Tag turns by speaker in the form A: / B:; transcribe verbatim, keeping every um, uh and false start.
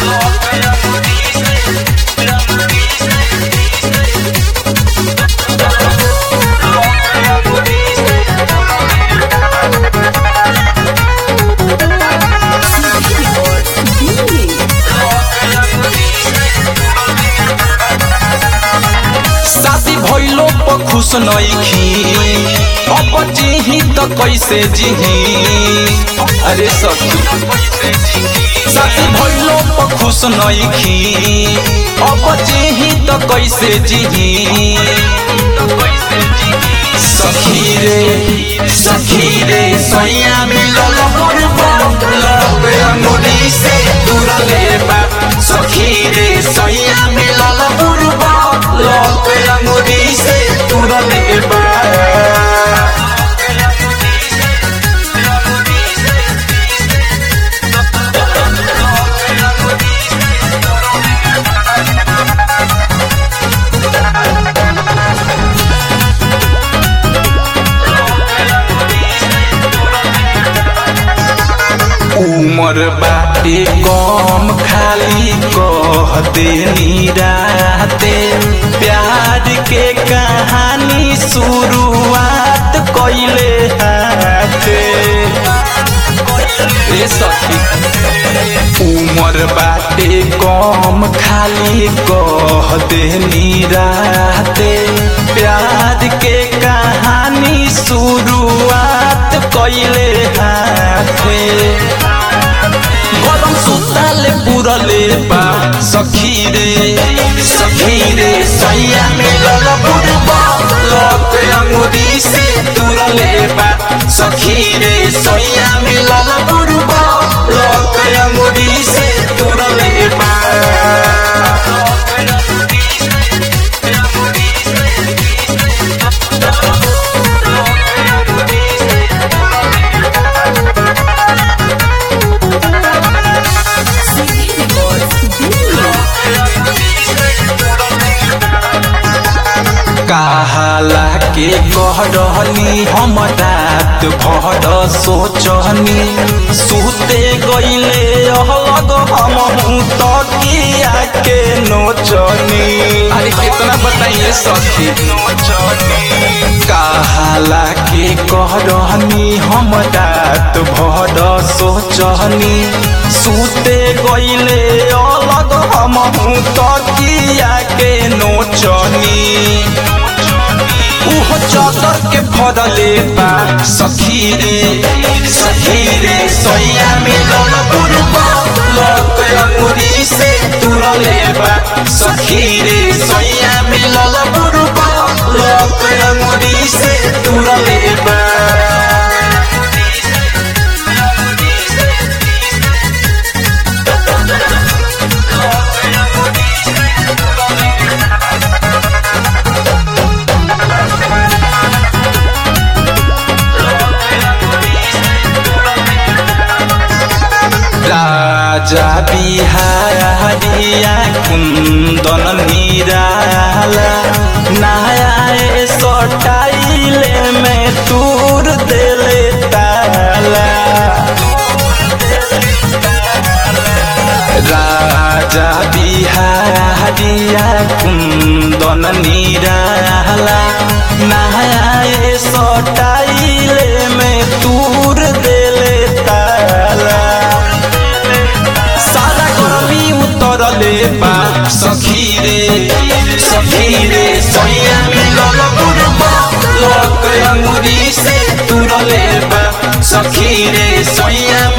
A: खुश नइखी अब जीही त कैसे जीही। अरे सखी साथी भइलो पर खुश नइखी अब जीही त कैसे जीही। सखी रे सखी रे सैया मिलल लबे अंगुरी से दूर लेबा। सखी रे सैया मिलल लबे अंगुरी से दूर लेबा। उमर बाटे कम खाली कहते निराते प्यार के कहानी शुरुआत कइले हाथे। ए सखी उमर बाटे कम खाली कहते निराते प्यार के कहानी शुरुआत कइले हाथे। गरम सुताले पुरले बा सखी रे सखी रे सैया मिलल बुरबा लबे अंगुरी से दूर लेबा। सखी रे सैया मिलल बुरबा लबे अंगुरी से दूर लेबा। कहाला के कह रहनी हम रात भर सोचनी सुते गईले अलग हम तकिया के नोचनी। अरे कितना बताइए सखी कहाला के कह रहनी हम रात भर सोचनी सुते गईले अलग हम तकिया के नोचनी। उहो चादर के फरले बा सखी रे सखी रे सैया मिलल बुरबा लबे अंगुरी से दूर लेबा। सखी रे सैया मिलल बुरबा लबे अंगुरी से दूर लेबा। राजा बिहारिया कुंदन निराला नया सटाइले में तूर देले ताला। राजा बिहारिया कुंदन निराला नया सटाइले में तूर देले ताला। लेबा सखी रे सखी रे सैया मिलल बुरबा लबे अंगुरी से दूर लेबा। सखी रे सैया